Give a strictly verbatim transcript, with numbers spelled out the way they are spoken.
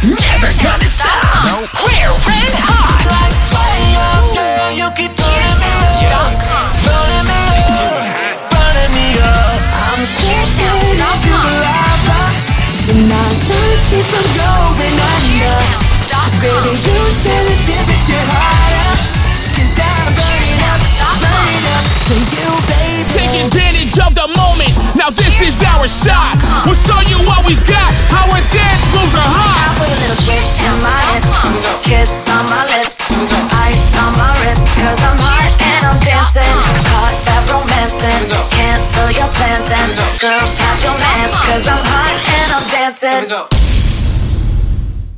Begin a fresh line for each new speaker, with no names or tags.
never gonna stop. We're red hot.
Like fire, girl, you keep burning me up, burning me up, burning me up. I'm slipping into the lava, and I'm trying to keep from going under. Baby, you turn the temperature higher, 'cause I'm burning up, burning up for you, baby.
Take advantage of the moment. Now this is our shot. We'll show you what we got. Our dance moves are hot.
I put a little twist in my hips, kiss on my lips, ice on my wrist, 'cause I'm hot and I'm dancing. Caught that romancing, cancel your plans and girls have your mans, 'cause I'm hot and I'm dancing.